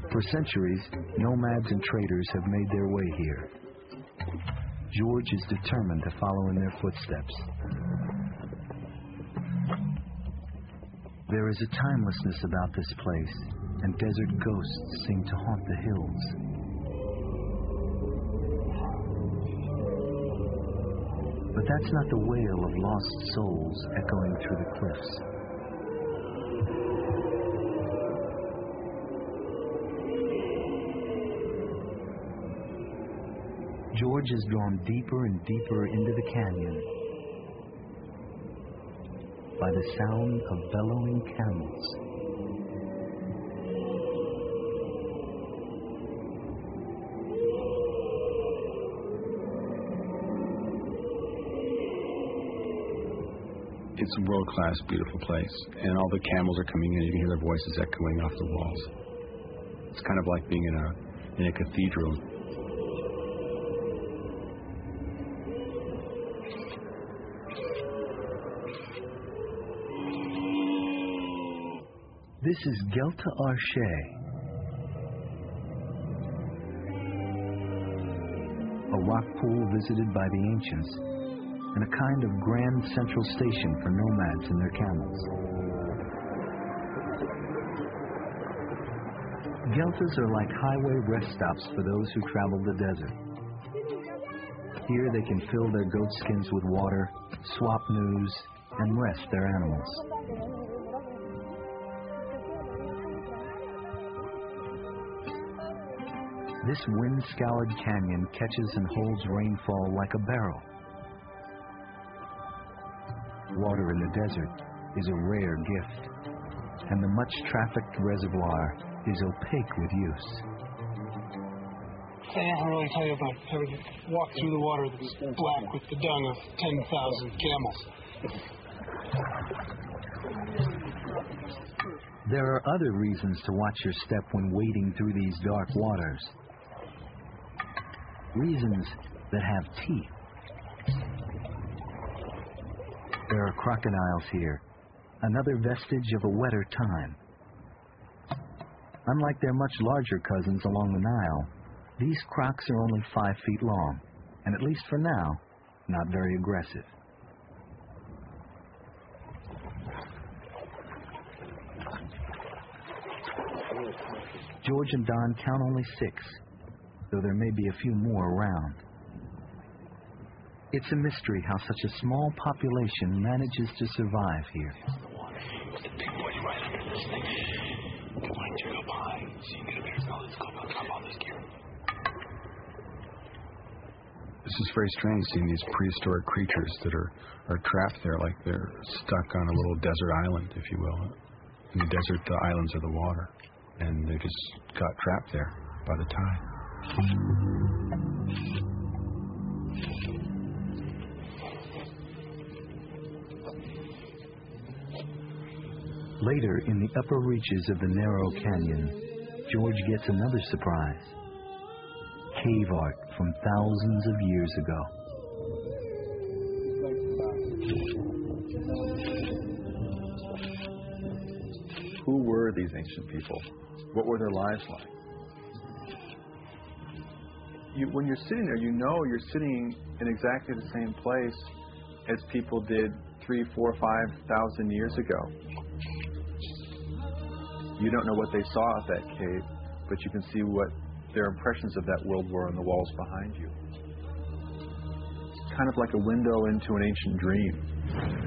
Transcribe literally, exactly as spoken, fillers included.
For centuries, nomads and traders have made their way here. George is determined to follow in their footsteps. There is a timelessness about this place, and desert ghosts seem to haunt the hills. But that's not the wail of lost souls echoing through the cliffs. George is drawn deeper and deeper into the canyon by the sound of bellowing camels. It's a world-class, beautiful place, and all the camels are coming in. You can hear their voices echoing off the walls. It's kind of like being in a in a cathedral. This is Gelta Arshay, a rock pool visited by the ancients, and a kind of grand central station for nomads and their camels. Geltas are like highway rest stops for those who travel the desert. Here they can fill their goat skins with water, swap news, and rest their animals. This wind-scoured canyon catches and holds rainfall like a barrel. Water in the desert is a rare gift, and the much-trafficked reservoir is opaque with use. I can't really tell you about having to walk through the water that's black with the dung of ten thousand camels. There are other reasons to watch your step when wading through these dark waters. Reasons that have teeth. There are crocodiles here, another vestige of a wetter time. Unlike their much larger cousins along the Nile, these crocs are only five feet long, and at least for now, not very aggressive. George and Don count only six, though there may be a few more around. It's a mystery how such a small population manages to survive here. This is very strange, seeing these prehistoric creatures that are, are trapped there like they're stuck on a little desert island, if you will. In the desert, the islands are the water, and they just got trapped there by the tide. Later, in the upper reaches of the narrow canyon, George gets another surprise. Cave art from thousands of years ago. Who were these ancient people? What were their lives like? You, when you're sitting there, you know you're sitting in exactly the same place as people did three, four, five thousand years ago. You don't know what they saw at that cave, but you can see what their impressions of that world were on the walls behind you. It's kind of like a window into an ancient dream.